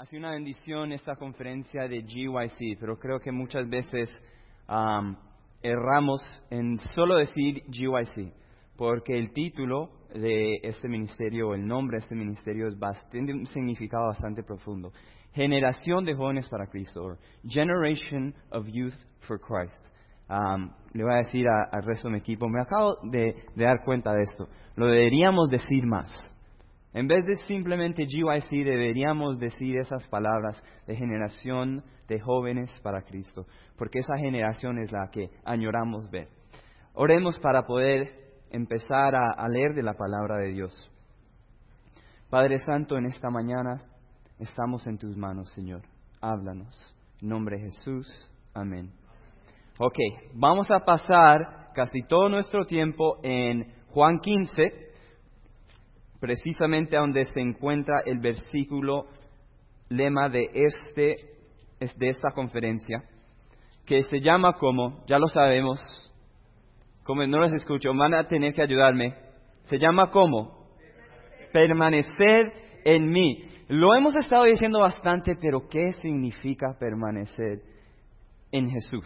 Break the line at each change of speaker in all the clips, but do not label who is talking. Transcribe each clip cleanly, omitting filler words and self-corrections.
Ha sido una bendición esta conferencia de GYC, pero creo que muchas veces erramos en solo decir GYC, porque el título de este ministerio, el nombre de este ministerio tiene un significado bastante profundo. Generación de jóvenes para Cristo, o Generation of Youth for Christ. Le voy a decir al resto de mi equipo, me acabo de dar cuenta de esto, lo deberíamos decir más. En vez de simplemente GYC, deberíamos decir esas palabras de generación de jóvenes para Cristo, porque esa generación es la que añoramos ver. Oremos para poder empezar a leer de la palabra de Dios. Padre Santo, en esta mañana estamos en tus manos, Señor. Háblanos. En nombre de Jesús. Amén. Ok, vamos a pasar casi todo nuestro tiempo en Juan 15, precisamente donde se encuentra el versículo lema de esta conferencia, que se llama como, ya lo sabemos, como no los escucho, van a tener que ayudarme, se llama como, permanecer en mí. Lo hemos estado diciendo bastante, pero ¿qué significa permanecer en Jesús?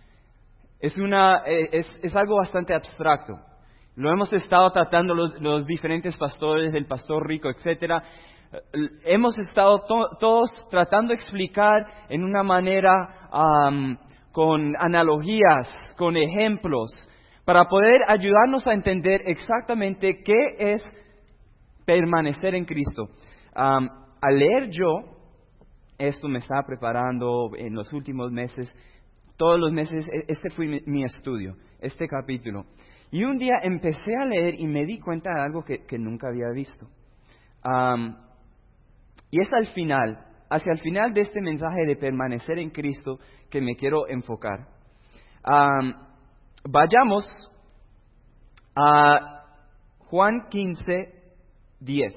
Es algo bastante abstracto. Lo hemos estado tratando los diferentes pastores, el pastor Rico, etcétera. Hemos estado todos tratando de explicar en una manera con analogías, con ejemplos, para poder ayudarnos a entender exactamente qué es permanecer en Cristo. Al leer yo, esto me estaba preparando en los últimos meses, todos los meses, este fue mi estudio, este capítulo. Y un día empecé a leer y me di cuenta de algo que nunca había visto. Y es hacia el final de este mensaje de permanecer en Cristo, que me quiero enfocar. Vayamos a Juan 15, 10.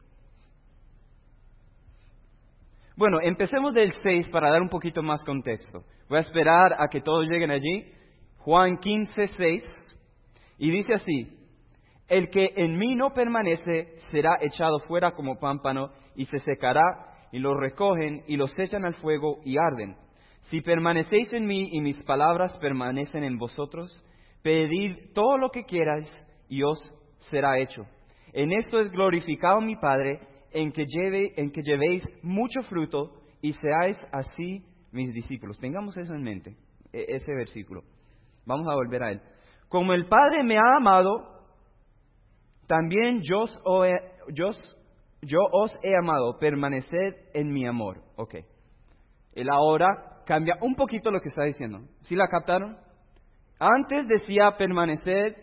Bueno, empecemos del 6 para dar un poquito más contexto. Voy a esperar a que todos lleguen allí. Juan 15, 6. Y dice así: el que en mí no permanece será echado fuera como pámpano y se secará, y los recogen y los echan al fuego y arden. Si permanecéis en mí y mis palabras permanecen en vosotros, pedid todo lo que queráis y os será hecho. En esto es glorificado mi Padre, en que llevéis mucho fruto y seáis así mis discípulos. Tengamos eso en mente, ese versículo. Vamos a volver a él. Como el Padre me ha amado, también yo os he amado. Permaneced en mi amor. Ok. Él ahora cambia un poquito lo que está diciendo. ¿Sí la captaron? Antes decía permanecer,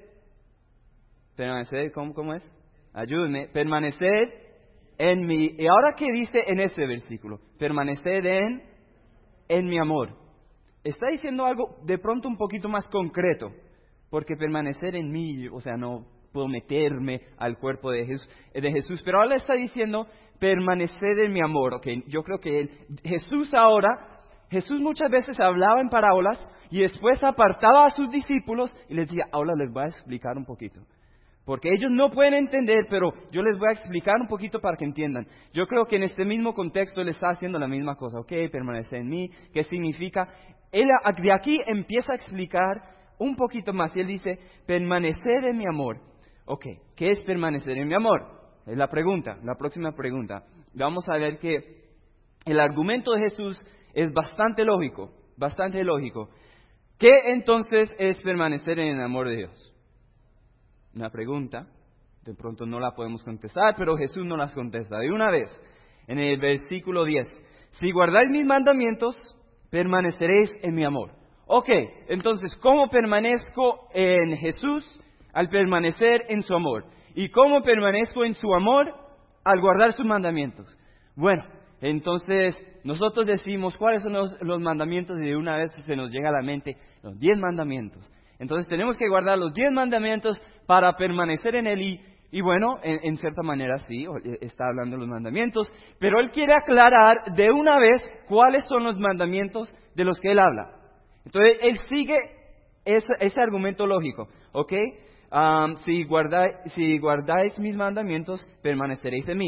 ¿cómo es? Ayúdenme. Permaneced en mí. ¿Y ahora qué dice en ese versículo? Permaneced en mi amor. Está diciendo algo de pronto un poquito más concreto. Porque permanecer en mí, o sea, no puedo meterme al cuerpo de Jesús. Pero ahora le está diciendo, permanecer en mi amor. Okay, yo creo que Jesús muchas veces hablaba en parábolas y después apartaba a sus discípulos y les decía, ahora les voy a explicar un poquito. Porque ellos no pueden entender, pero yo les voy a explicar un poquito para que entiendan. Yo creo que en este mismo contexto él está haciendo la misma cosa. Ok, permanecer en mí, ¿qué significa? Él de aquí empieza a explicar un poquito más, y él dice, permanecer en mi amor. Ok, ¿qué es permanecer en mi amor? Es la próxima pregunta. Vamos a ver que el argumento de Jesús es bastante lógico. ¿Qué entonces es permanecer en el amor de Dios? Una pregunta, de pronto no la podemos contestar, pero Jesús no las contesta. De una vez, en el versículo 10, si guardáis mis mandamientos, permaneceréis en mi amor. Ok, entonces, ¿cómo permanezco en Jesús? Al permanecer en su amor. ¿Y cómo permanezco en su amor? Al guardar sus mandamientos. Bueno, entonces, nosotros decimos, ¿cuáles son los mandamientos? Y de una vez se nos llega a la mente, los 10 mandamientos. Entonces, tenemos que guardar los 10 mandamientos para permanecer en él. Y bueno, en cierta manera sí, está hablando de los mandamientos, pero él quiere aclarar de una vez cuáles son los mandamientos de los que él habla. Entonces, él sigue ese argumento lógico, ¿ok? Si guardáis mis mandamientos, permaneceréis en mí.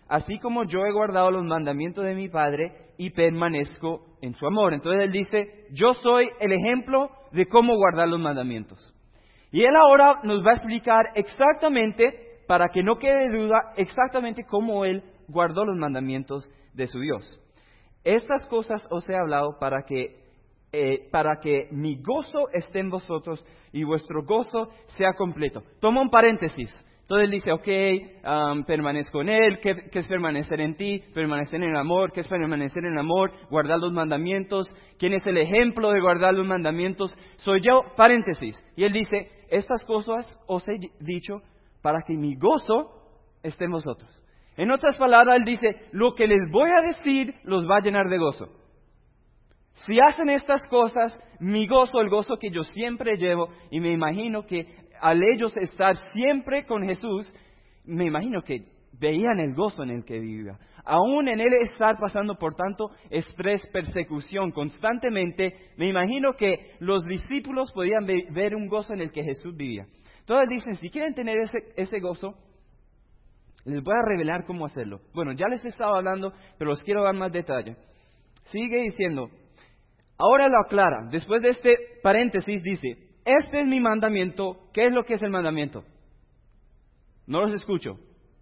así como yo he guardado los mandamientos de mi Padre y permanezco en su amor. Entonces Él dice, yo soy el ejemplo de cómo guardar los mandamientos. Y Él ahora nos va a explicar exactamente, para que no quede duda, exactamente cómo Él guardó los mandamientos de su Dios. Estas cosas os he hablado para que mi gozo esté en vosotros y vuestro gozo sea completo. Toma un paréntesis. Entonces él dice, permanezco en Él. ¿Qué es permanecer en ti? Permanecer en el amor. ¿Qué es permanecer en el amor? Guardar los mandamientos. ¿Quién es el ejemplo de guardar los mandamientos? Soy yo, paréntesis. Y él dice, estas cosas os he dicho para que mi gozo esté en vosotros. En otras palabras, él dice, lo que les voy a decir los va a llenar de gozo. Si hacen estas cosas, mi gozo, el gozo que yo siempre llevo, y me imagino que al ellos estar siempre con Jesús, me imagino que veían el gozo en el que vivía. Aún en él estar pasando por tanto estrés, persecución constantemente, me imagino que los discípulos podían ver un gozo en el que Jesús vivía. Entonces dicen, si quieren tener ese gozo, les voy a revelar cómo hacerlo. Bueno, ya les he estado hablando, pero los quiero dar más detalle. Sigue diciendo, ahora lo aclara. Después de este paréntesis dice, este es mi mandamiento. ¿Qué es lo que es el mandamiento? No los escucho.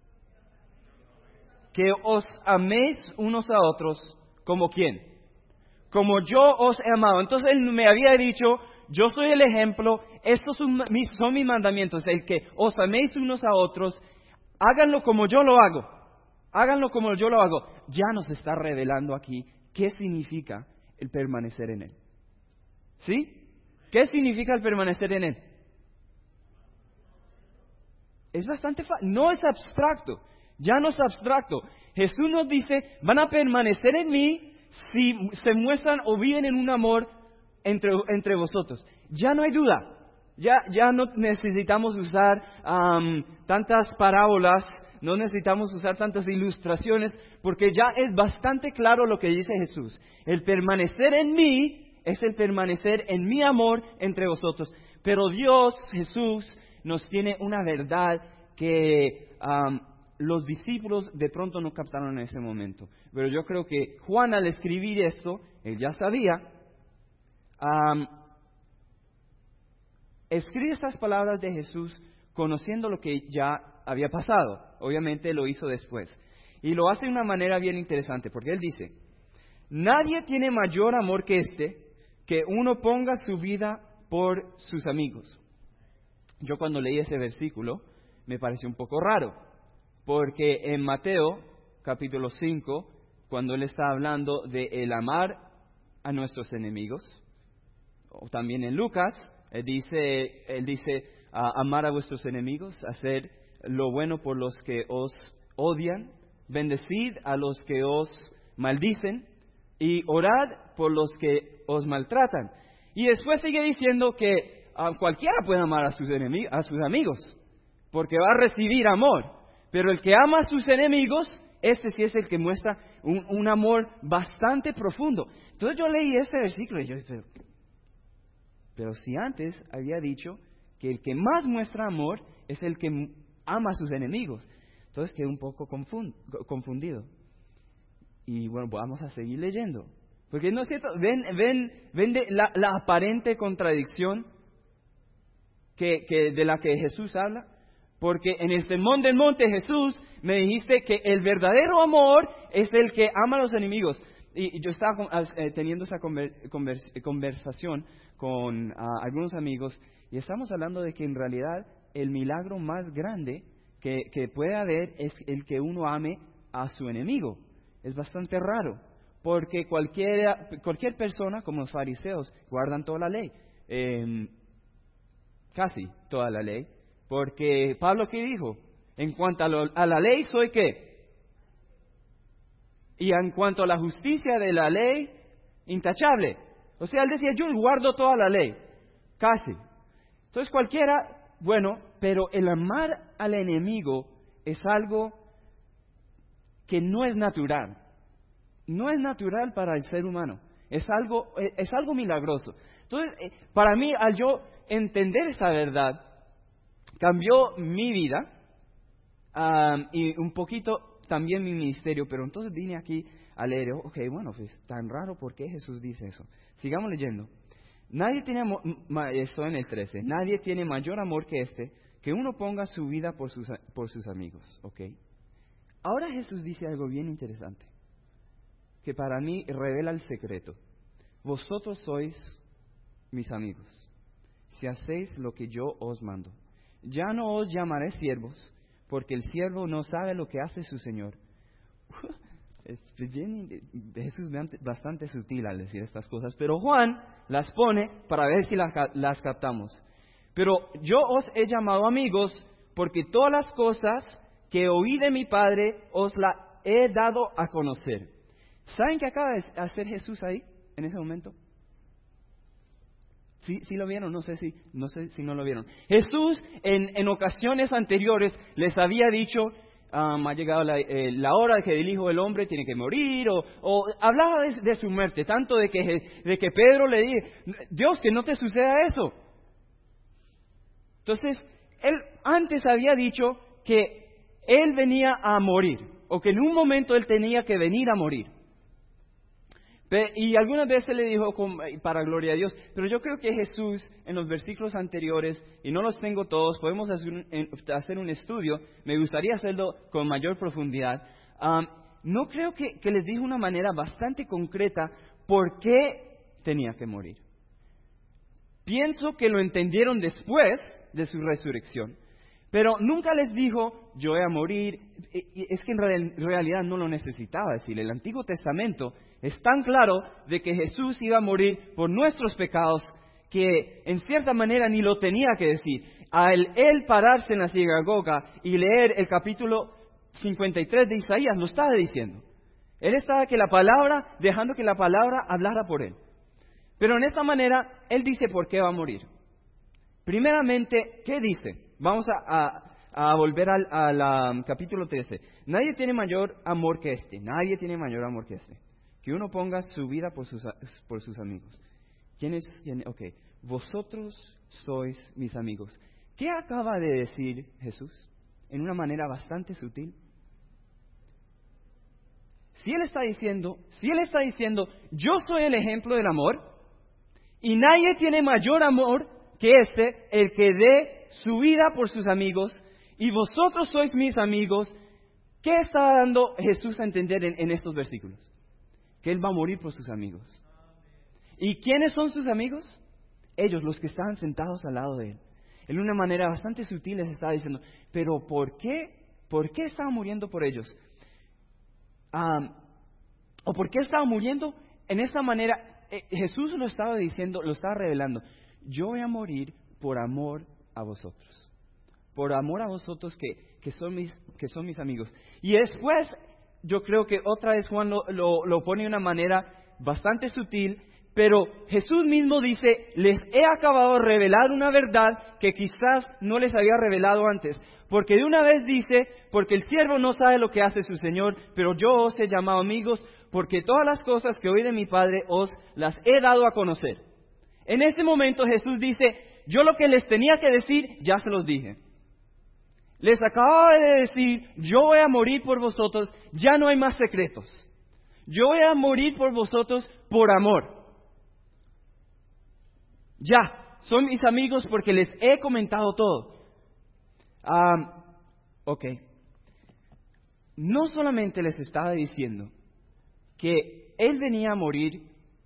Que os améis unos a otros, ¿como quién? Como yo os he amado. Entonces él me había dicho, yo soy el ejemplo, estos son mis mandamientos, el que os améis unos a otros, háganlo como yo lo hago. Háganlo como yo lo hago. Ya nos está revelando aquí qué significa el permanecer en Él. ¿Sí? ¿Qué significa el permanecer en Él? Es bastante fácil. No es abstracto. Ya no es abstracto. Jesús nos dice, van a permanecer en mí si se muestran o viven en un amor entre vosotros. Ya no hay duda. Ya no necesitamos usar tantas parábolas, no necesitamos usar tantas ilustraciones, porque ya es bastante claro lo que dice Jesús. El permanecer en mí es el permanecer en mi amor entre vosotros. Pero Dios, Jesús, nos tiene una verdad que los discípulos de pronto no captaron en ese momento. Pero yo creo que Juan, al escribir esto, él ya sabía, escribe estas palabras de Jesús conociendo lo que ya había pasado. Obviamente lo hizo después. Y lo hace de una manera bien interesante, porque él dice, nadie tiene mayor amor que este, que uno ponga su vida por sus amigos. Yo cuando leí ese versículo me pareció un poco raro, porque en Mateo capítulo 5, cuando él está hablando de el amar a nuestros enemigos, o también en Lucas, él dice amar a vuestros enemigos, hacer lo bueno por los que os odian, bendecid a los que os maldicen y orad por los que os maltratan. Y después sigue diciendo que cualquiera puede amar a sus amigos, porque va a recibir amor. Pero el que ama a sus enemigos, este sí es el que muestra un amor bastante profundo. Entonces yo leí este versículo y yo dije, pero si antes había dicho que el que más muestra amor es el que ama a sus enemigos. Entonces quedé un poco confundido. Y bueno, vamos a seguir leyendo. Porque no es cierto, ven la aparente contradicción de la que Jesús habla. Porque en el sermón del monte, Jesús, me dijiste que el verdadero amor es el que ama a los enemigos. Y yo estaba teniendo esa conversación con algunos amigos y estamos hablando de que en realidad el milagro más grande que puede haber es el que uno ame a su enemigo. Es bastante raro, porque cualquier persona, como los fariseos, guardan toda la ley, casi toda la ley, porque Pablo, ¿qué dijo? En cuanto a la ley, ¿soy qué? Y en cuanto a la justicia de la ley, intachable. O sea, él decía, yo guardo toda la ley, casi. Entonces cualquiera, bueno, pero el amar al enemigo es algo que no es natural. No es natural para el ser humano. Es algo milagroso. Entonces, para mí, al yo entender esa verdad, cambió mi vida y un poquito también mi ministerio, pero entonces vine aquí a leer, ok, bueno, pues tan raro, ¿por qué Jesús dice eso? Sigamos leyendo. Nadie tiene amor, esto en el 13, nadie tiene mayor amor que este, que uno ponga su vida por sus amigos, ok. Ahora Jesús dice algo bien interesante, que para mí revela el secreto. Vosotros sois mis amigos, si hacéis lo que yo os mando. Ya no os llamaré siervos, porque el siervo no sabe lo que hace su Señor. Jesús es bastante sutil al decir estas cosas, pero Juan las pone para ver si las captamos. Pero yo os he llamado amigos, porque todas las cosas que oí de mi Padre os las he dado a conocer. ¿Saben qué acaba de hacer Jesús ahí, en ese momento? ¿Sí lo vieron? No sé si no lo vieron. Jesús en ocasiones anteriores les había dicho, ha llegado la hora de que el Hijo del Hombre tiene que morir, o hablaba de su muerte, tanto de que Pedro le dije, Dios, que no te suceda eso. Entonces, él antes había dicho que él venía a morir, o que en un momento él tenía que venir a morir. Y algunas veces le dijo, para gloria a Dios, pero yo creo que Jesús en los versículos anteriores, y no los tengo todos, podemos hacer un estudio, me gustaría hacerlo con mayor profundidad. No creo que les dijo una manera bastante concreta por qué tenía que morir. Pienso que lo entendieron después de su resurrección, pero nunca les dijo, yo voy a morir. Es que en realidad no lo necesitaba decir. El Antiguo Testamento es tan claro de que Jesús iba a morir por nuestros pecados, que en cierta manera ni lo tenía que decir. Al él pararse en la sinagoga y leer el capítulo 53 de Isaías, lo estaba diciendo. Él estaba dejando que la palabra hablara por él. Pero en esta manera, él dice por qué va a morir. Primeramente, ¿qué dice? Vamos a volver al capítulo 13. Nadie tiene mayor amor que este. Nadie tiene mayor amor que este. Que uno ponga su vida por sus amigos. ¿Quién es? Ok. Vosotros sois mis amigos. ¿Qué acaba de decir Jesús? En una manera bastante sutil. Si Él está diciendo, yo soy el ejemplo del amor, y nadie tiene mayor amor que este, el que dé su vida por sus amigos, y vosotros sois mis amigos. ¿Qué está dando Jesús a entender en estos versículos? Que Él va a morir por sus amigos. ¿Y quiénes son sus amigos? Ellos, los que estaban sentados al lado de Él. En una manera bastante sutil les estaba diciendo, pero ¿por qué? ¿Por qué estaba muriendo por ellos? ¿O por qué estaba muriendo en esa manera? Jesús lo estaba diciendo, lo estaba revelando. Yo voy a morir por amor a vosotros. Por amor a vosotros que son mis amigos. Y después, yo creo que otra vez Juan lo pone de una manera bastante sutil, pero Jesús mismo dice, les he acabado de revelar una verdad que quizás no les había revelado antes. Porque de una vez dice, porque el siervo no sabe lo que hace su Señor, pero yo os he llamado amigos, porque todas las cosas que oí de mi Padre os las he dado a conocer. En este momento Jesús dice, yo lo que les tenía que decir, ya se los dije. Les acababa de decir, yo voy a morir por vosotros, ya no hay más secretos. Yo voy a morir por vosotros por amor. Ya, son mis amigos porque les he comentado todo. Ok. No solamente les estaba diciendo que Él venía a morir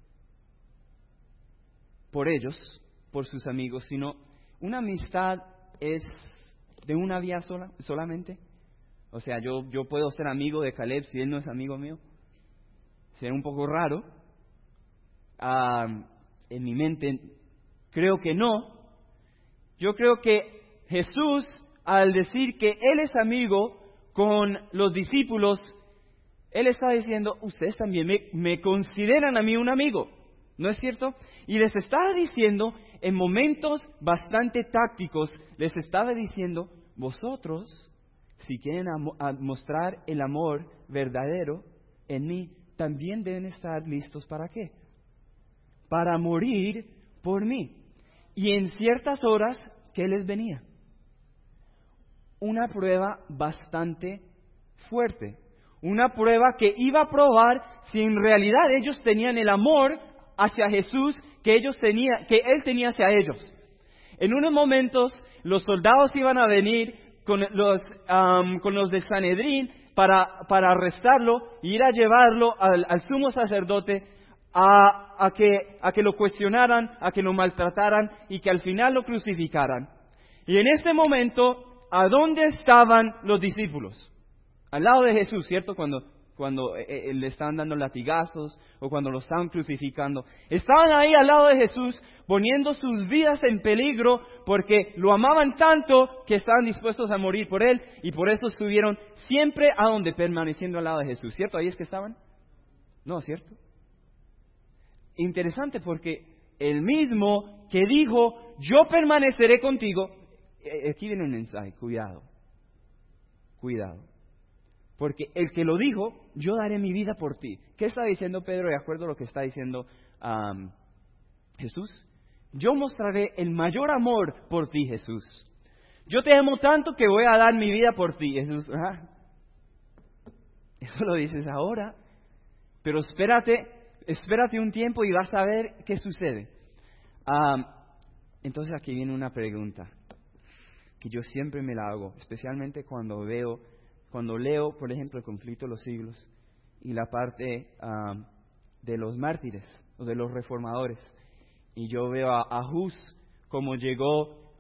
por ellos, por sus amigos, sino una amistad es de una vía solamente. O sea, yo puedo ser amigo de Caleb si él no es amigo mío. Sería un poco raro. En mi mente creo que no. Yo creo que Jesús, al decir que Él es amigo con los discípulos, Él está diciendo, ustedes también me consideran a mí un amigo, ¿no es cierto? Y les estaba diciendo, en momentos bastante tácticos, les estaba diciendo, vosotros, si quieren mostrar el amor verdadero en mí, también deben estar listos ¿para qué? Para morir por mí. Y en ciertas horas, ¿qué les venía? Una prueba bastante fuerte. Una prueba que iba a probar si en realidad ellos tenían el amor hacia Jesús que Él tenía hacia ellos. En unos momentos los soldados iban a venir con los de Sanedrín para arrestarlo e ir a llevarlo al sumo sacerdote a que lo cuestionaran, a que lo maltrataran y que al final lo crucificaran. Y en este momento, ¿a dónde estaban los discípulos? Al lado de Jesús, ¿cierto? Cuando le estaban dando latigazos o cuando lo estaban crucificando. Estaban ahí al lado de Jesús poniendo sus vidas en peligro porque lo amaban tanto que estaban dispuestos a morir por Él y por eso estuvieron siempre a donde permaneciendo al lado de Jesús, ¿cierto? ¿Ahí es que estaban? No, ¿cierto? Interesante porque el mismo que dijo, yo permaneceré contigo, aquí viene un mensaje, cuidado. Porque el que lo dijo, yo daré mi vida por ti. ¿Qué está diciendo Pedro de acuerdo a lo que está diciendo Jesús? Yo mostraré el mayor amor por ti, Jesús. Yo te amo tanto que voy a dar mi vida por ti. Jesús, eso lo dices ahora, pero espérate un tiempo y vas a ver qué sucede. Entonces aquí viene una pregunta que yo siempre me la hago, especialmente cuando leo, por ejemplo, el conflicto de los siglos y la parte de los mártires o de los reformadores. Y yo veo a Hus como llegó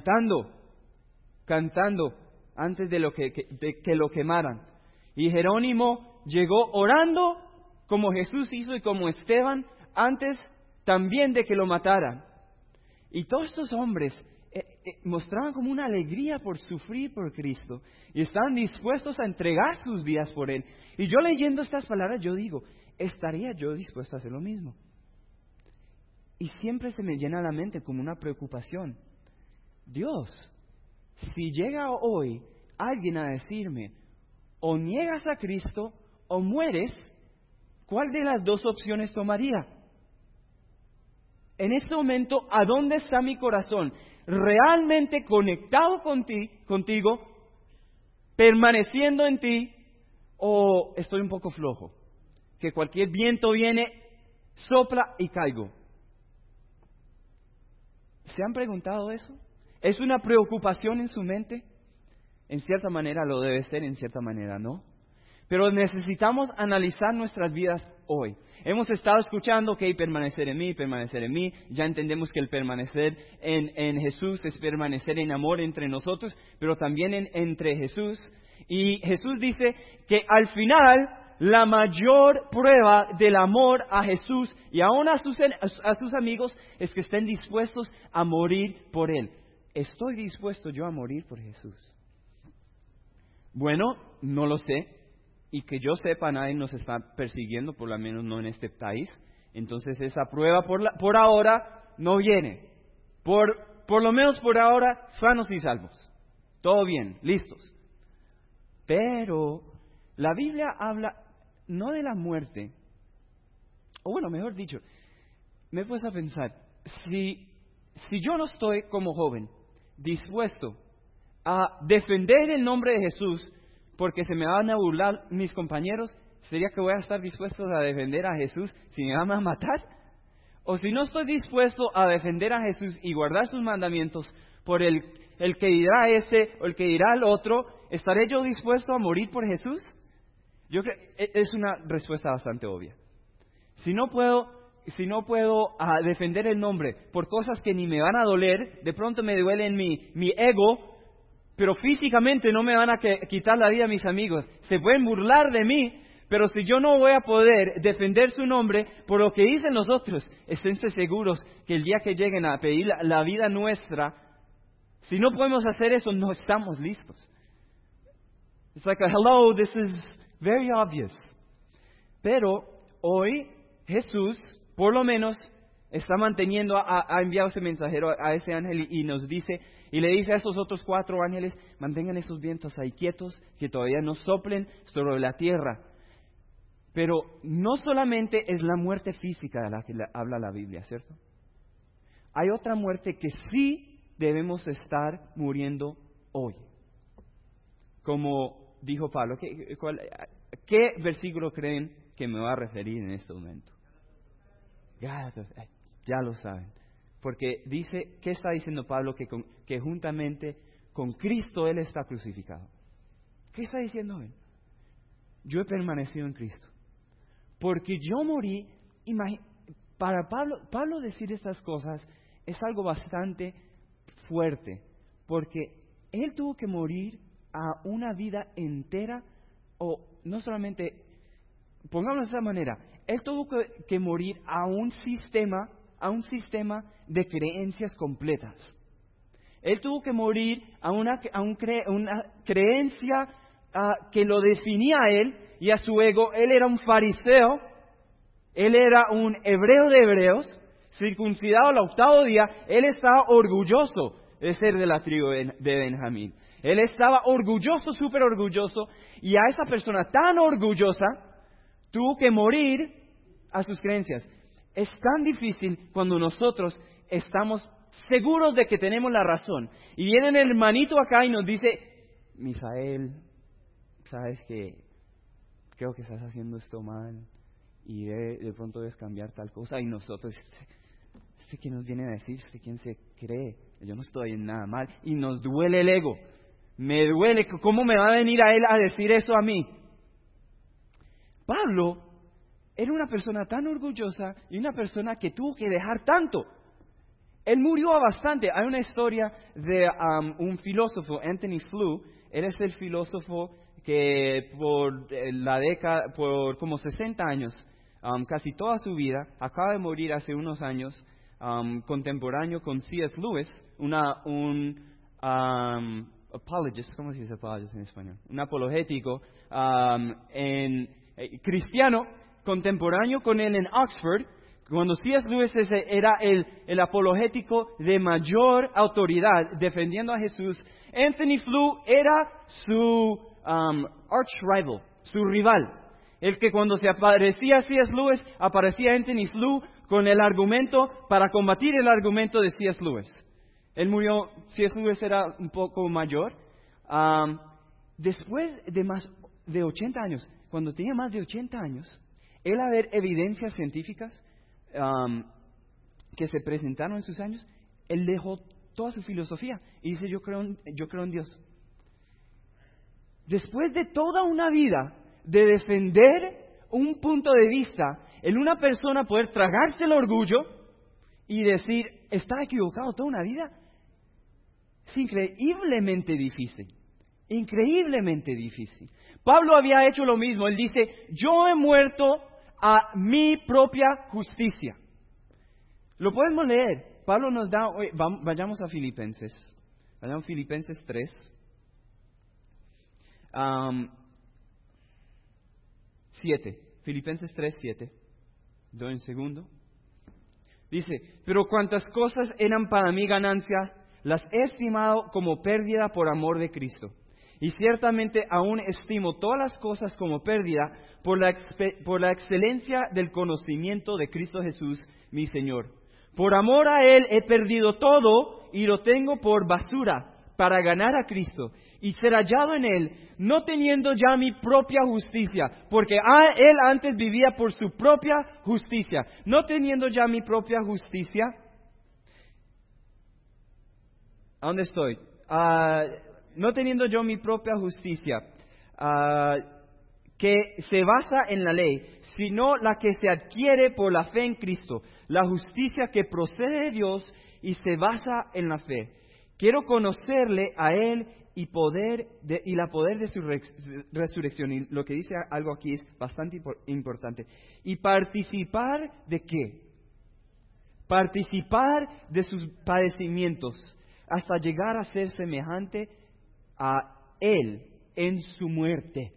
cantando antes de que lo quemaran. Y Jerónimo llegó orando como Jesús hizo y como Esteban antes también de que lo mataran. Y todos estos hombres mostraban como una alegría por sufrir por Cristo y estaban dispuestos a entregar sus vidas por Él. Y yo leyendo estas palabras, yo digo, ¿estaría yo dispuesto a hacer lo mismo? Y siempre se me llena la mente como una preocupación. Dios, si llega hoy alguien a decirme, o niegas a Cristo o mueres, ¿cuál de las dos opciones tomaría? En este momento, ¿a dónde está mi corazón? ¿Realmente conectado contigo, permaneciendo en ti, o estoy un poco flojo? Que cualquier viento viene, sopla y caigo. ¿Se han preguntado eso? ¿Es una preocupación en su mente? En cierta manera lo debe ser, en cierta manera no. Pero necesitamos analizar nuestras vidas hoy. Hemos estado escuchando que hay permanecer en mí. Ya entendemos que el permanecer en Jesús es permanecer en amor entre nosotros, pero también entre Jesús. Y Jesús dice que al final la mayor prueba del amor a Jesús y aún a sus amigos es que estén dispuestos a morir por Él. ¿Estoy dispuesto yo a morir por Jesús? Bueno, no lo sé. Y que yo sepa, nadie nos está persiguiendo, por lo menos no en este país. Entonces esa prueba por ahora no viene. Por lo menos por ahora, sanos y salvos. Todo bien, listos. Pero la Biblia habla no de la muerte. O bueno, mejor dicho, me he puesto a pensar, si yo no estoy como joven dispuesto a defender el nombre de Jesús, porque se me van a burlar mis compañeros, ¿sería que voy a estar dispuesto a defender a Jesús si me van a matar? O si no estoy dispuesto a defender a Jesús y guardar sus mandamientos por el que dirá ese o el que dirá el otro, ¿estaré yo dispuesto a morir por Jesús? Yo creo es una respuesta bastante obvia. Si no puedo defender el nombre por cosas que ni me van a doler, de pronto me duele en mi ego, pero físicamente no me van a quitar la vida a mis amigos. Se pueden burlar de mí, pero si yo no voy a poder defender su nombre por lo que dicen los otros, esténse seguros que el día que lleguen a pedir la vida nuestra, si no podemos hacer eso, no estamos listos. It's like hello, this is very obvious. Pero hoy Jesús, por lo menos, está manteniendo, ha enviado ese mensajero a ese ángel y nos dice, y le dice a esos otros 4 ángeles, mantengan esos vientos ahí quietos, que todavía no soplen sobre la tierra. Pero no solamente es la muerte física de la que habla la Biblia, ¿cierto? Hay otra muerte que sí debemos estar muriendo hoy. Como dijo Pablo, ¿Qué versículo creen que me va a referir en este momento? Ya lo saben. Porque dice, ¿qué está diciendo Pablo? Que juntamente con Cristo Él está crucificado. ¿Qué está diciendo Él? Yo he permanecido en Cristo. Porque yo morí, para Pablo decir estas cosas es algo bastante fuerte. Porque Él tuvo que morir a una vida entera, o no solamente, pongámoslo de esa manera, Él tuvo que morir a un sistema de creencias completas. Él tuvo que morir a una creencia que lo definía a Él y a su ego. Él era un fariseo, Él era un hebreo de hebreos, circuncidado al 8º día. Él estaba orgulloso de ser de la tribu de Benjamín. Él estaba orgulloso, súper orgulloso, y a esa persona tan orgullosa tuvo que morir a sus creencias. Es tan difícil cuando nosotros estamos seguros de que tenemos la razón. Y viene el hermanito acá y nos dice, Misael, sabes que creo que estás haciendo esto mal y de pronto debes cambiar tal cosa. Y nosotros, ¿qué nos viene a decir? ¿Quién se cree? Yo no estoy en nada mal. Y nos duele el ego. Me duele. ¿Cómo me va a venir a él a decir eso a mí? Pablo era una persona tan orgullosa y una persona que tuvo que dejar tanto. Él murió a bastante. Hay una historia de un filósofo, Anthony Flew. Él es el filósofo que por como 60 años, casi toda su vida, acaba de morir hace unos años, contemporáneo con C.S. Lewis, un apologist, ¿cómo se dice apologist en español? Un apologético cristiano, contemporáneo con él en Oxford. Cuando C.S. Lewis era el apologético de mayor autoridad defendiendo a Jesús, Anthony Flew era su arch rival, su rival. El que cuando se aparecía C.S. Lewis, aparecía Anthony Flew con el argumento para combatir el argumento de C.S. Lewis. Él murió, C.S. Lewis era un poco mayor. Después de más de 80 años, cuando tenía más de 80 años, él a ver evidencias científicas que se presentaron en sus años, él dejó toda su filosofía y dice, yo creo en Dios. Después de toda una vida de defender un punto de vista, en una persona poder tragarse el orgullo y decir, está equivocado toda una vida, es increíblemente difícil. Increíblemente difícil. Pablo había hecho lo mismo. Él dice, yo he muerto a mi propia justicia. Lo podemos leer. Pablo nos da, vayamos a Filipenses. Vayamos a Filipenses 3. 7. Filipenses 3, 7. Doy un segundo. Dice, pero cuantas cosas eran para mí ganancia, las he estimado como pérdida por amor de Cristo. Y ciertamente aún estimo todas las cosas como pérdida por la excelencia del conocimiento de Cristo Jesús, mi Señor. Por amor a Él he perdido todo y lo tengo por basura para ganar a Cristo y ser hallado en Él, no teniendo ya mi propia justicia, porque Él antes vivía por su propia justicia, no teniendo ya mi propia justicia. ¿A dónde estoy? No teniendo yo mi propia justicia, que se basa en la ley, sino la que se adquiere por la fe en Cristo, la justicia que procede de Dios y se basa en la fe. Quiero conocerle a Él y la poder de su resurrección. Y lo que dice algo aquí es bastante importante. Y participar de qué? Participar de sus padecimientos hasta llegar a ser semejante a Él en su muerte.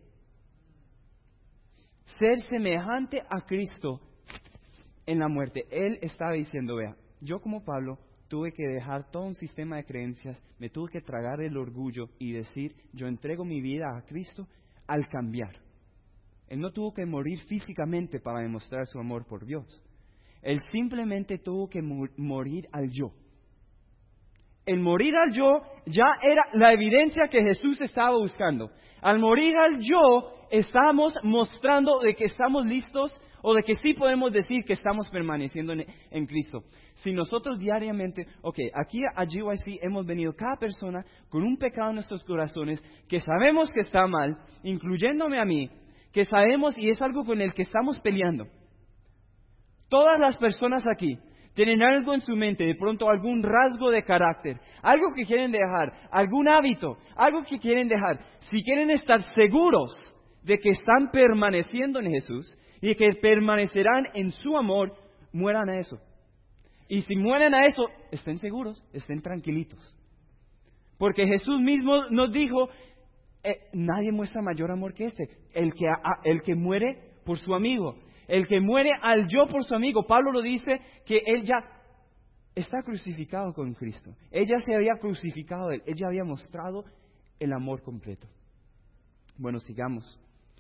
Ser semejante a Cristo en la muerte. Él estaba diciendo, vea, yo como Pablo tuve que dejar todo un sistema de creencias, me tuve que tragar el orgullo y decir, yo entrego mi vida a Cristo al cambiar. Él no tuvo que morir físicamente para demostrar su amor por Dios. Él simplemente tuvo que morir al yo. El morir al yo ya era la evidencia que Jesús estaba buscando. Al morir al yo, estamos mostrando de que estamos listos o de que sí podemos decir que estamos permaneciendo en Cristo. Si nosotros diariamente, aquí a GYC hemos venido cada persona con un pecado en nuestros corazones que sabemos que está mal, incluyéndome a mí, que sabemos y es algo con el que estamos peleando. Todas las personas aquí tienen algo en su mente, de pronto algún rasgo de carácter, algo que quieren dejar, algún hábito, algo que quieren dejar. Si quieren estar seguros de que están permaneciendo en Jesús y que permanecerán en su amor, mueran a eso. Y si mueren a eso, estén seguros, estén tranquilitos. Porque Jesús mismo nos dijo, nadie muestra mayor amor que este, el que muere por su amigo. El que muere al yo por su amigo. Pablo lo dice que él ya está crucificado con Cristo. Ella se había crucificado a él. Ella había mostrado el amor completo. Bueno, sigamos.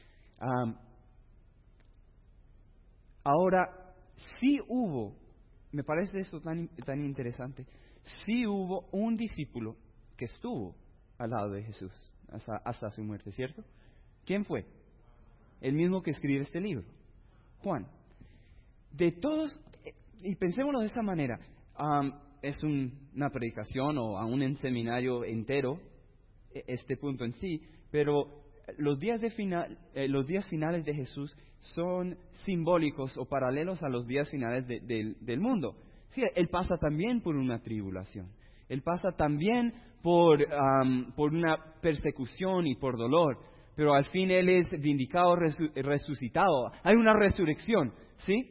Ahora, sí hubo, me parece esto tan interesante, sí hubo un discípulo que estuvo al lado de Jesús hasta su muerte, ¿cierto? ¿Quién fue? El mismo que escribe este libro. Juan. De todos, y pensémoslo de esta manera, es una predicación o aún en seminario entero, este punto en sí, pero los días finales de Jesús son simbólicos o paralelos a los días finales del mundo. Sí, Él pasa también por una tribulación, Él pasa también por una persecución y por dolor, pero al fin Él es vindicado, resucitado. Hay una resurrección, ¿sí?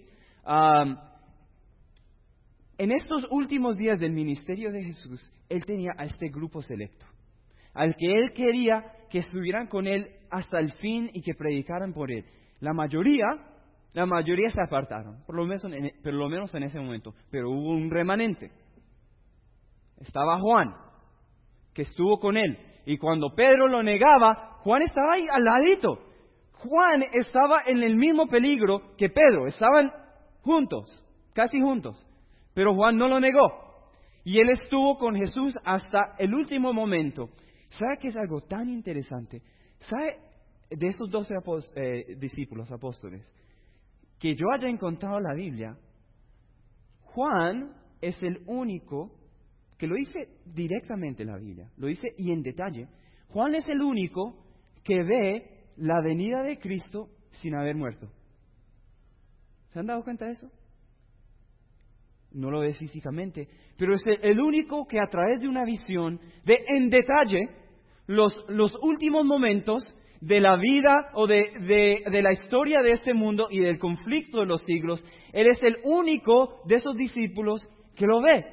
En estos últimos días del ministerio de Jesús, Él tenía a este grupo selecto, al que Él quería que estuvieran con Él hasta el fin y que predicaran por Él. La mayoría se apartaron, por lo menos en ese momento, pero hubo un remanente. Estaba Juan, que estuvo con Él, y cuando Pedro lo negaba, Juan estaba ahí al ladito. Juan estaba en el mismo peligro que Pedro, estaban juntos, casi juntos, pero Juan no lo negó, y él estuvo con Jesús hasta el último momento. ¿Sabe qué es algo tan interesante? ¿Sabe de esos 12 discípulos apóstoles? Que yo haya encontrado en la Biblia, Juan es el único que lo dice directamente en la Biblia, lo dice y en detalle. Juan es el único que ve la venida de Cristo sin haber muerto. ¿Se han dado cuenta de eso? No lo ve físicamente, pero es el único que a través de una visión ve en detalle los últimos momentos de la vida o de la historia de este mundo y del conflicto de los siglos. Él es el único de esos discípulos que lo ve.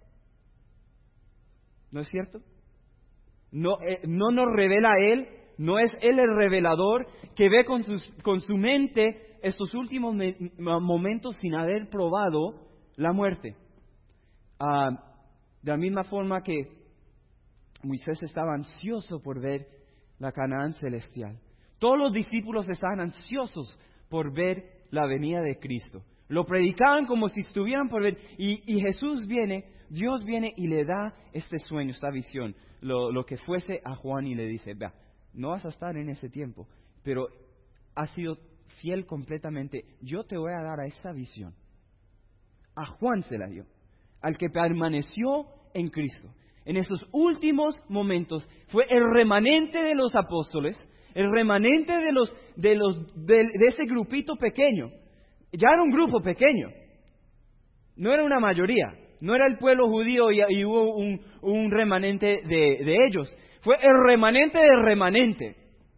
¿No es cierto? No nos revela a Él, no es Él el revelador que ve con su mente estos últimos momentos sin haber probado la muerte. De la misma forma que Moisés estaba ansioso por ver la Canaán celestial. Todos los discípulos estaban ansiosos por ver la venida de Cristo. Lo predicaban como si estuvieran por ver. Y Jesús viene, Dios viene y le da este sueño, esta visión. Lo que fuese a Juan y le dice, vea, no vas a estar en ese tiempo, pero has sido fiel completamente. Yo te voy a dar a esa visión. A Juan se la dio, al que permaneció en Cristo. En esos últimos momentos fue el remanente de los apóstoles, el remanente de ese grupito pequeño. Ya era un grupo pequeño, no era una mayoría, no era el pueblo judío y hubo un remanente de ellos. Fue el remanente del remanente.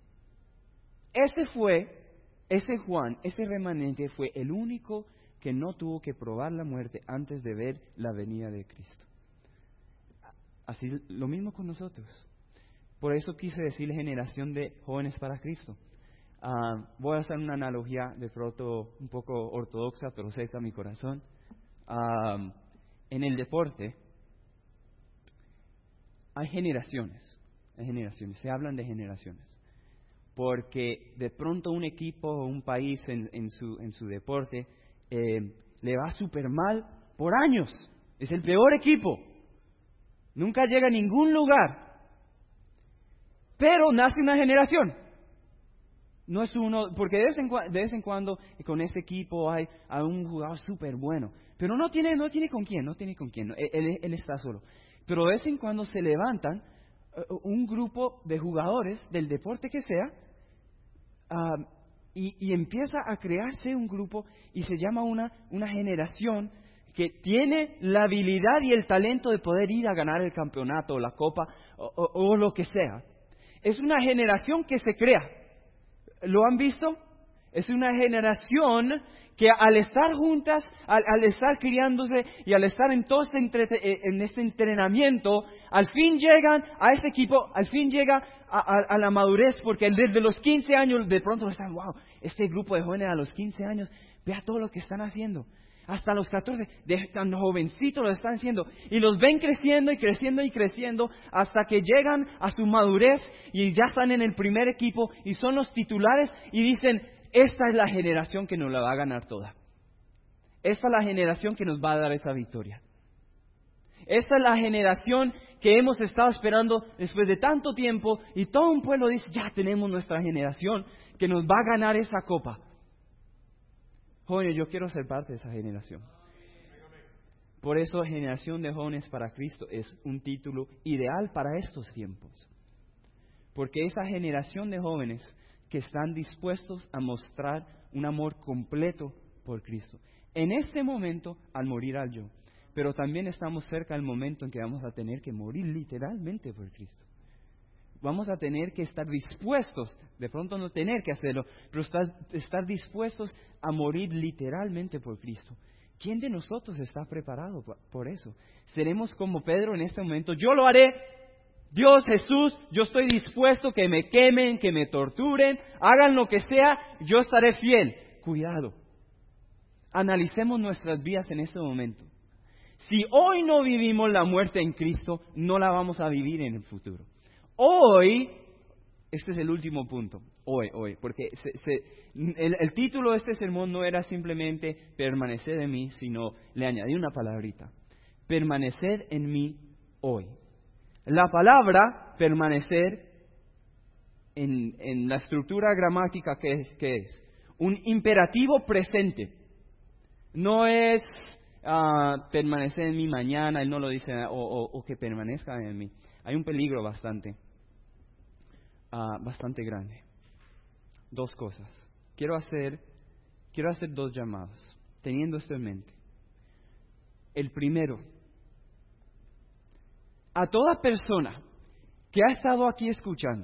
Ese Juan, ese remanente fue el único que no tuvo que probar la muerte antes de ver la venida de Cristo. Así lo mismo con nosotros. Por eso quise decirle generación de jóvenes para Cristo. Voy a hacer una analogía de pronto un poco ortodoxa, pero cerca a mi corazón. En el deporte hay generaciones, se hablan de generaciones. Porque de pronto un equipo o un país en su deporte le va súper mal por años. Es el peor equipo. Nunca llega a ningún lugar. Pero nace una generación. No es uno, porque de vez en cuando con este equipo hay un jugador súper bueno. Pero no tiene con quién. Él está solo. Pero de vez en cuando se levantan un grupo de jugadores del deporte que sea, y empieza a crearse un grupo y se llama una generación que tiene la habilidad y el talento de poder ir a ganar el campeonato o la copa o lo que sea. Es una generación que se crea. ¿Lo han visto? Es una generación que al estar juntas, al estar criándose y al estar en todo en este entrenamiento, al fin llegan a este equipo, al fin llega a la madurez, porque desde los 15 años de pronto están, wow, este grupo de jóvenes a los 15 años, vea todo lo que están haciendo. Hasta los 14, de tan jovencitos lo están haciendo. Y los ven creciendo y creciendo y creciendo hasta que llegan a su madurez y ya están en el primer equipo y son los titulares y dicen, esta es la generación que nos la va a ganar toda. Esta es la generación que nos va a dar esa victoria. Esta es la generación que hemos estado esperando después de tanto tiempo y todo un pueblo dice, ya tenemos nuestra generación que nos va a ganar esa copa. Jóvenes, yo quiero ser parte de esa generación. Por eso, Generación de Jóvenes para Cristo es un título ideal para estos tiempos. Porque esa generación de jóvenes que están dispuestos a mostrar un amor completo por Cristo. En este momento, al morir al yo. Pero también estamos cerca del momento en que vamos a tener que morir literalmente por Cristo. Vamos a tener que estar dispuestos, de pronto no tener que hacerlo, pero estar dispuestos a morir literalmente por Cristo. ¿Quién de nosotros está preparado por eso? Seremos como Pedro en este momento. Yo lo haré. Dios, Jesús, yo estoy dispuesto que me quemen, que me torturen, hagan lo que sea, yo estaré fiel. Cuidado. Analicemos nuestras vidas en este momento. Si hoy no vivimos la muerte en Cristo, no la vamos a vivir en el futuro. Hoy, este es el último punto, hoy, porque el título de este sermón no era simplemente permanecer en mí, sino le añadí una palabrita, permanecer en mí hoy. La palabra permanecer en la estructura gramática que es un imperativo presente, no es permanecer en mí mañana, él no lo dice, o que permanezca en mí. Hay un peligro bastante grande. Dos cosas. Quiero hacer dos llamados, teniendo esto en mente. El primero, a toda persona que ha estado aquí escuchando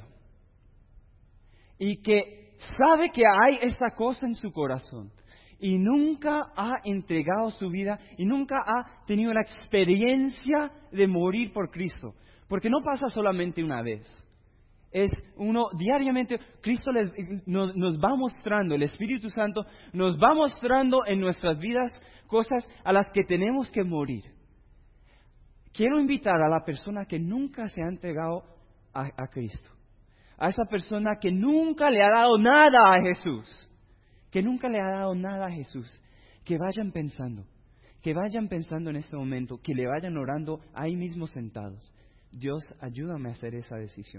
y que sabe que hay esa cosa en su corazón y nunca ha entregado su vida y nunca ha tenido la experiencia de morir por Cristo, porque no pasa solamente una vez. Es uno diariamente, Cristo nos va mostrando, el Espíritu Santo nos va mostrando en nuestras vidas cosas a las que tenemos que morir. Quiero invitar a la persona que nunca se ha entregado a Cristo, a esa persona que nunca le ha dado nada a Jesús, que vayan pensando en este momento, que le vayan orando ahí mismo sentados. Dios, ayúdame a hacer esa decisión.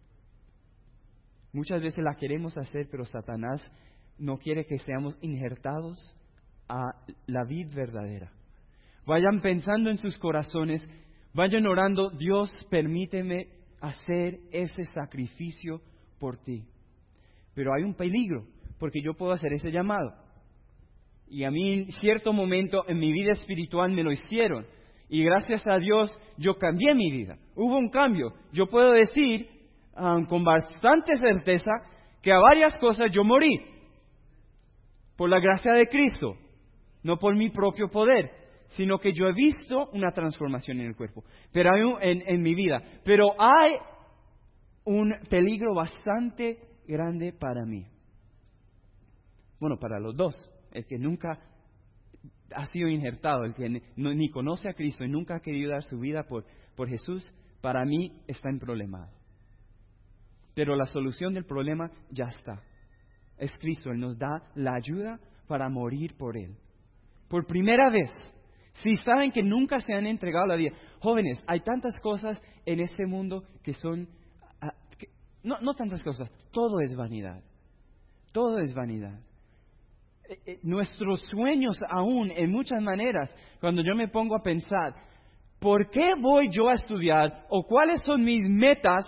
Muchas veces la queremos hacer, pero Satanás no quiere que seamos injertados a la vid verdadera. Vayan pensando en sus corazones, vayan orando, Dios, permíteme hacer ese sacrificio por ti. Pero hay un peligro, porque yo puedo hacer ese llamado. Y a mí en cierto momento en mi vida espiritual me lo hicieron. Y gracias a Dios yo cambié mi vida. Hubo un cambio. Yo puedo decir con bastante certeza que a varias cosas yo morí. Por la gracia de Cristo. No por mi propio poder. Sino que yo he visto una transformación en el cuerpo. Pero hay en mi vida. Pero hay un peligro bastante grande para mí. Bueno, para los dos. El que nunca ha sido injertado, el que ni conoce a Cristo y nunca ha querido dar su vida por Jesús, para mí está en problemado. Pero la solución del problema ya está. Es Cristo, Él nos da la ayuda para morir por Él. Por primera vez, Si saben que nunca se han entregado a la vida. Jóvenes, hay tantas cosas en este mundo que son... no tantas cosas, todo es vanidad. Todo es vanidad. Nuestros sueños aún, en muchas maneras, cuando yo me pongo a pensar, ¿por qué voy yo a estudiar? ¿O cuáles son mis metas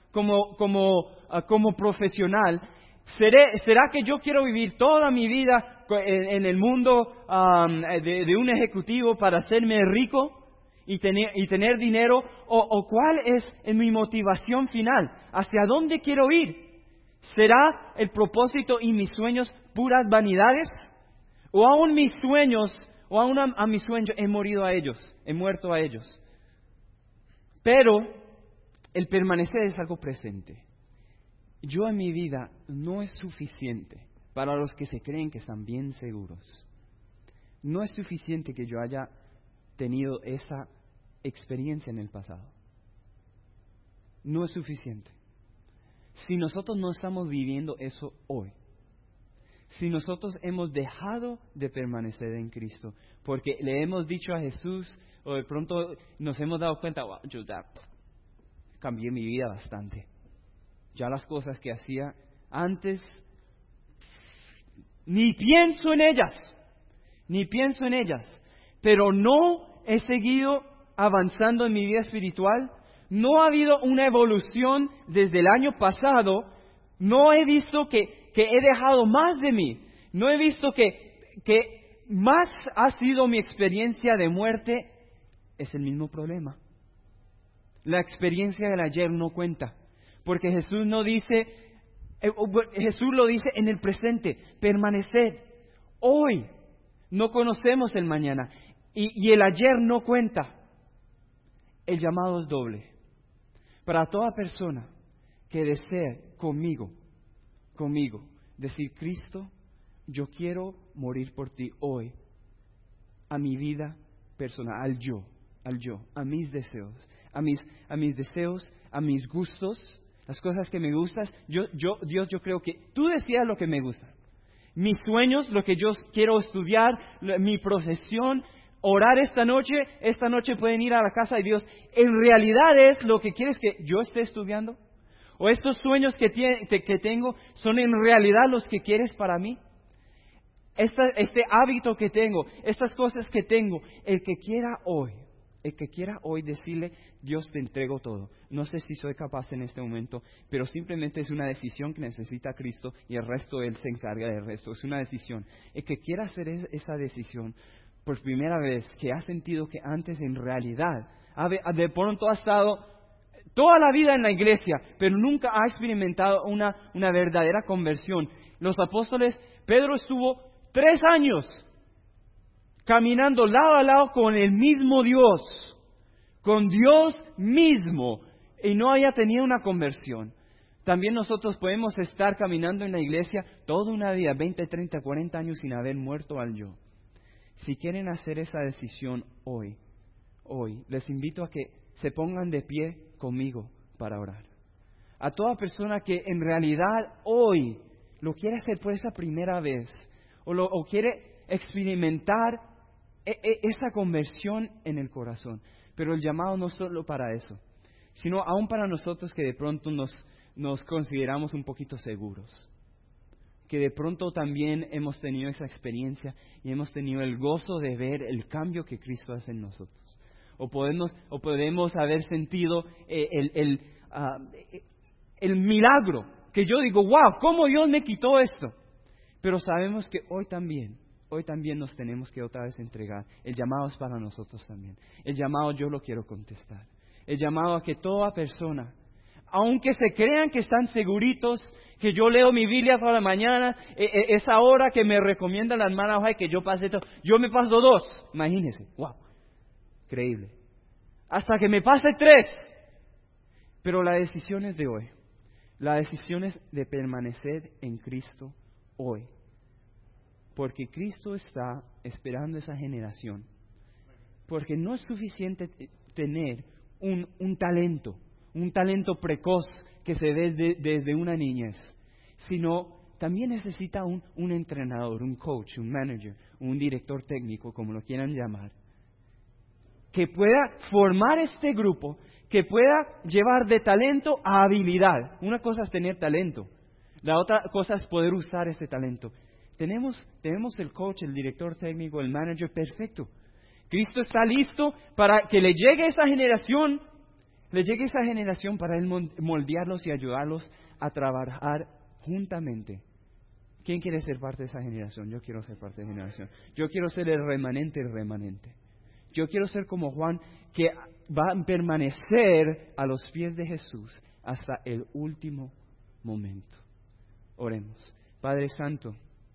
como profesional? ¿Será que yo quiero vivir toda mi vida en el mundo de un ejecutivo para hacerme rico y tener dinero? ¿O cuál es mi motivación final? ¿Hacia dónde quiero ir? ¿Será el propósito y mis sueños puras vanidades? ¿O aún mis sueños, a mis sueños he muerto a ellos? Pero el permanecer es algo presente. Yo en mi vida no es suficiente para los que se creen que están bien seguros. No es suficiente que yo haya tenido esa experiencia en el pasado. No es suficiente. Si nosotros no estamos viviendo eso hoy, si nosotros hemos dejado de permanecer en Cristo, porque le hemos dicho a Jesús, o de pronto nos hemos dado cuenta, wow, yo ya cambié mi vida bastante. Ya las cosas que hacía antes, ni pienso en ellas, pero no he seguido avanzando en mi vida espiritual. No ha habido una evolución desde el año pasado. No he visto que he dejado más de mí. No he visto que más ha sido mi experiencia de muerte. Es el mismo problema. La experiencia del ayer no cuenta. Porque Jesús lo dice en el presente. Permaneced. Hoy no conocemos el mañana. Y el ayer no cuenta. El llamado es doble. Para toda persona que desee conmigo, decir, Cristo, yo quiero morir por ti hoy, a mi vida personal, al yo, a mis deseos, a mis deseos, a mis gustos, las cosas que me gustan. Dios, yo creo que tú decidas lo que me gusta. Mis sueños, lo que yo quiero estudiar, mi profesión. Orar esta noche pueden ir a la casa de Dios. ¿En realidad es lo que quieres que yo esté estudiando? ¿O estos sueños que tengo son en realidad los que quieres para mí? Este hábito que tengo, estas cosas que tengo, el que quiera hoy decirle, Dios, te entrego todo. No sé si soy capaz en este momento, pero simplemente es una decisión que necesita Cristo y el resto Él se encarga del resto. Es una decisión. El que quiera hacer esa decisión por primera vez, que ha sentido que antes en realidad, de pronto ha estado toda la vida en la iglesia, pero nunca ha experimentado una verdadera conversión. Los apóstoles, Pedro estuvo 3 años caminando lado a lado con el mismo Dios, con Dios mismo, y no haya tenido una conversión. También nosotros podemos estar caminando en la iglesia toda una vida, 20, 30, 40 años sin haber muerto al yo. Si quieren hacer esa decisión hoy, les invito a que se pongan de pie conmigo para orar. A toda persona que en realidad hoy lo quiere hacer por esa primera vez, o quiere experimentar esa conversión en el corazón. Pero el llamado no solo para eso, sino aún para nosotros que de pronto nos consideramos un poquito seguros. Que de pronto también hemos tenido esa experiencia y hemos tenido el gozo de ver el cambio que Cristo hace en nosotros. O podemos haber sentido el milagro, que yo digo, wow, ¿cómo Dios me quitó esto? Pero sabemos que hoy también nos tenemos que otra vez entregar. El llamado es para nosotros también. El llamado yo lo quiero contestar. El llamado a que toda persona, aunque se crean que están seguritos, que yo leo mi Biblia toda la mañana, esa hora que me recomienda la hermana Ojai que yo pase todo, yo me paso 2, imagínense, wow, increíble, hasta que me pase 3, pero la decisión es de hoy, la decisión es de permanecer en Cristo hoy, porque Cristo está esperando esa generación, porque no es suficiente tener un talento precoz que se ve desde una niñez, sino también necesita un entrenador, un coach, un manager, un director técnico, como lo quieran llamar, que pueda formar este grupo, que pueda llevar de talento a habilidad. Una cosa es tener talento, la otra cosa es poder usar ese talento. Tenemos el coach, el director técnico, el manager perfecto. Cristo está listo para que le llegue esa generación para Él moldearlos y ayudarlos a trabajar juntamente. ¿Quién quiere ser parte de esa generación? Yo quiero ser parte de esa generación. Yo quiero ser el remanente. Yo quiero ser como Juan, que va a permanecer a los pies de Jesús hasta el último momento. Oremos. Padre Santo,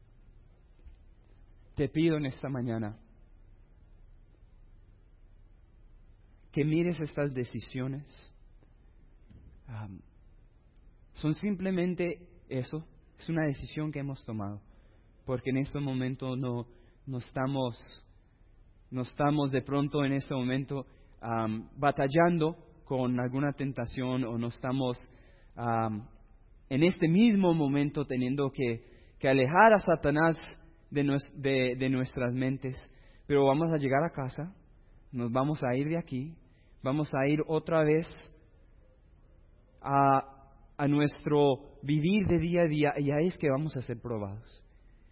te pido en esta mañana que mires estas decisiones. Son simplemente eso, es una decisión que hemos tomado, porque en este momento no estamos de pronto en este momento batallando con alguna tentación, o no estamos en este mismo momento teniendo que alejar a Satanás de nuestras mentes, pero vamos a llegar a casa, nos vamos a ir de aquí, vamos a ir otra vez a nuestro vivir de día a día, y ahí es que vamos a ser probados.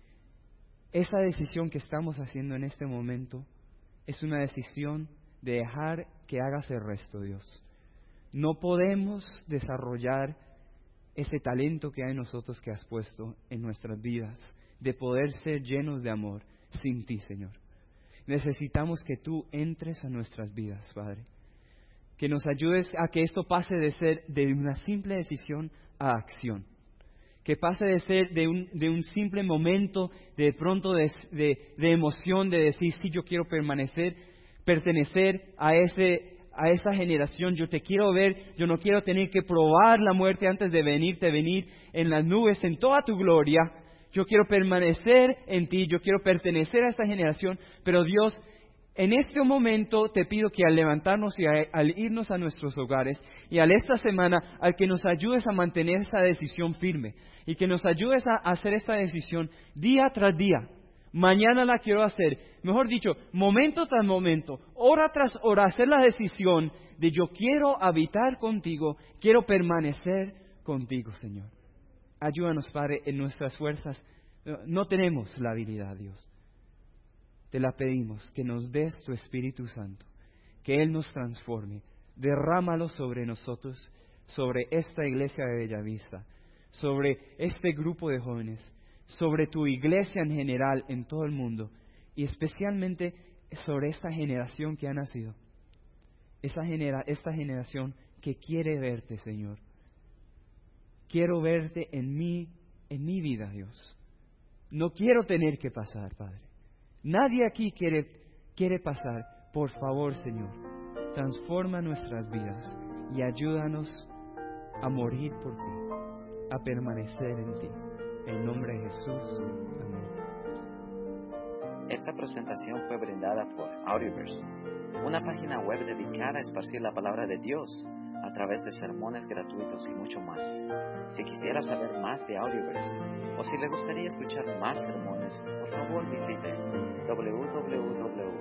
Esa decisión que estamos haciendo en este momento es una decisión de dejar que hagas el resto, Dios. No podemos desarrollar ese talento que hay en nosotros, que has puesto en nuestras vidas, de poder ser llenos de amor sin ti, Señor. Necesitamos que tú entres a nuestras vidas, Padre. Que nos ayudes a que esto pase de ser de una simple decisión a acción. Que pase de ser de un simple momento, de pronto de emoción, de decir, sí, yo quiero pertenecer a esa generación, yo te quiero ver, yo no quiero tener que probar la muerte antes de venir en las nubes, en toda tu gloria. Yo quiero permanecer en ti, yo quiero pertenecer a esta generación, pero Dios, en este momento te pido que al levantarnos y al irnos a nuestros hogares, y esta semana, al que nos ayudes a mantener esa decisión firme, y que nos ayudes a hacer esta decisión día tras día. Mañana la quiero hacer, mejor dicho, momento tras momento, hora tras hora, hacer la decisión de yo quiero habitar contigo, quiero permanecer contigo, Señor. Ayúdanos, Padre, en nuestras fuerzas. No tenemos la habilidad, Dios. Te la pedimos, que nos des tu Espíritu Santo, que Él nos transforme. Derrámalo sobre nosotros, sobre esta iglesia de Bellavista, sobre este grupo de jóvenes, sobre tu iglesia en general en todo el mundo, y especialmente sobre esta generación que ha nacido. Esta generación que quiere verte, Señor. Quiero verte en mi vida, Dios. No quiero tener que pasar, Padre. Nadie aquí quiere pasar. Por favor, Señor, transforma nuestras vidas y ayúdanos a morir por ti, a permanecer en ti. En nombre de Jesús. Amén.
Esta presentación fue brindada por Audioverse, una página web dedicada a esparcir la palabra de Dios a través de sermones gratuitos y mucho más. Si quisiera saber más de Audioverse, o si le gustaría escuchar más sermones, por favor visite www